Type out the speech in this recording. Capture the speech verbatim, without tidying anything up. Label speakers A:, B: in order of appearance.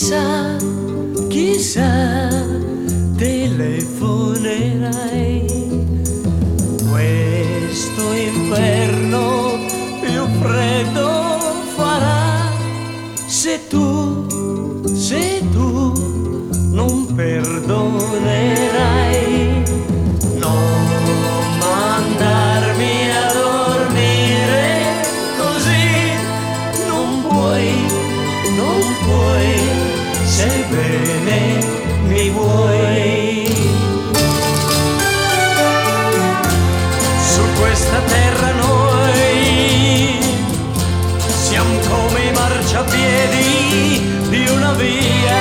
A: chissà, chissà, telefonerai. Questo inferno più freddo farà se tu, se tu non perdonerai. Non mandarmi a dormire così, non puoi, non puoi, sebbene mi vuoi. Su questa terra noi siamo come i marciapiedi di una via